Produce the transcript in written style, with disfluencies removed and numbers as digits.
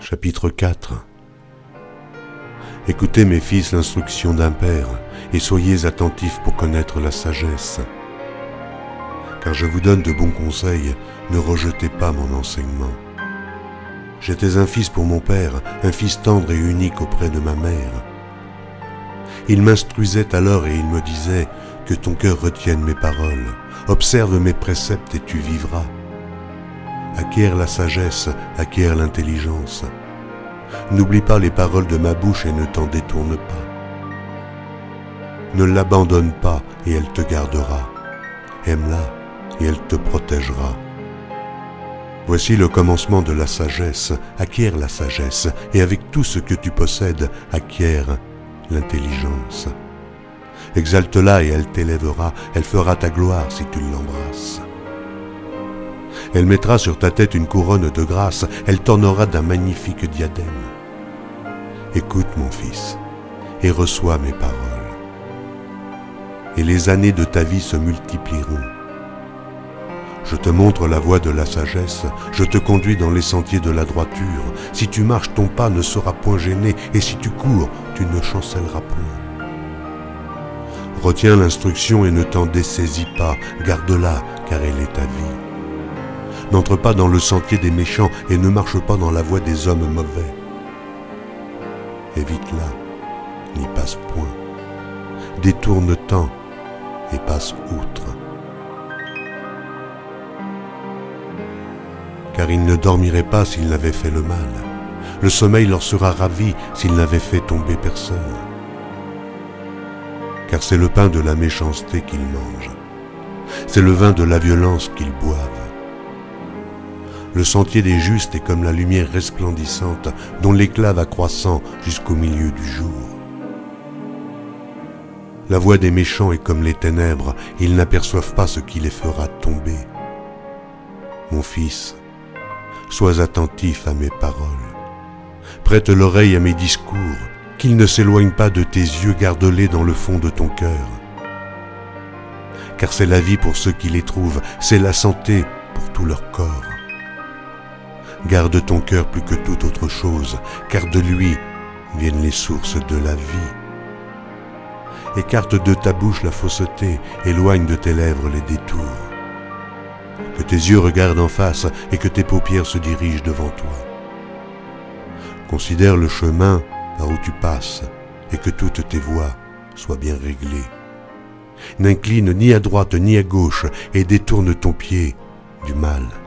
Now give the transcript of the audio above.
Chapitre 4. Écoutez mes fils l'instruction d'un père, et soyez attentifs pour connaître la sagesse. Car je vous donne de bons conseils, ne rejetez pas mon enseignement. J'étais un fils pour mon père, un fils tendre et unique auprès de ma mère. Il m'instruisait alors et il me disait que ton cœur retienne mes paroles, observe mes préceptes et tu vivras. Acquiert la sagesse, acquiert l'intelligence. N'oublie pas les paroles de ma bouche et ne t'en détourne pas. Ne l'abandonne pas et elle te gardera. Aime-la et elle te protégera. Voici le commencement de la sagesse. Acquiert la sagesse et avec tout ce que tu possèdes, acquiert l'intelligence. Exalte-la et elle t'élèvera. Elle fera ta gloire si tu l'embrasses. Elle mettra sur ta tête une couronne de grâce, elle t'ornera d'un magnifique diadème. Écoute mon fils, et reçois mes paroles. Et les années de ta vie se multiplieront. Je te montre la voie de la sagesse, je te conduis dans les sentiers de la droiture. Si tu marches, ton pas ne sera point gêné, et si tu cours, tu ne chancelleras point. Retiens l'instruction et ne t'en dessaisis pas, garde-la, car elle est ta vie. N'entre pas dans le sentier des méchants et ne marche pas dans la voie des hommes mauvais. Évite-la, n'y passe point. Détourne-t'en et passe outre. Car ils ne dormiraient pas s'ils n'avaient fait le mal. Le sommeil leur sera ravi s'ils n'avaient fait tomber personne. Car c'est le pain de la méchanceté qu'ils mangent. C'est le vin de la violence qu'ils boivent. Le sentier des justes est comme la lumière resplendissante dont l'éclat va croissant jusqu'au milieu du jour. La voie des méchants est comme les ténèbres, ils n'aperçoivent pas ce qui les fera tomber. Mon fils, sois attentif à mes paroles. Prête l'oreille à mes discours, qu'ils ne s'éloignent pas de tes yeux, garde-les dans le fond de ton cœur. Car c'est la vie pour ceux qui les trouvent, c'est la santé pour tout leur corps. Garde ton cœur plus que toute autre chose, car de lui viennent les sources de la vie. Écarte de ta bouche la fausseté, éloigne de tes lèvres les détours. Que tes yeux regardent en face et que tes paupières se dirigent devant toi. Considère le chemin par où tu passes et que toutes tes voies soient bien réglées. N'incline ni à droite ni à gauche et détourne ton pied du mal.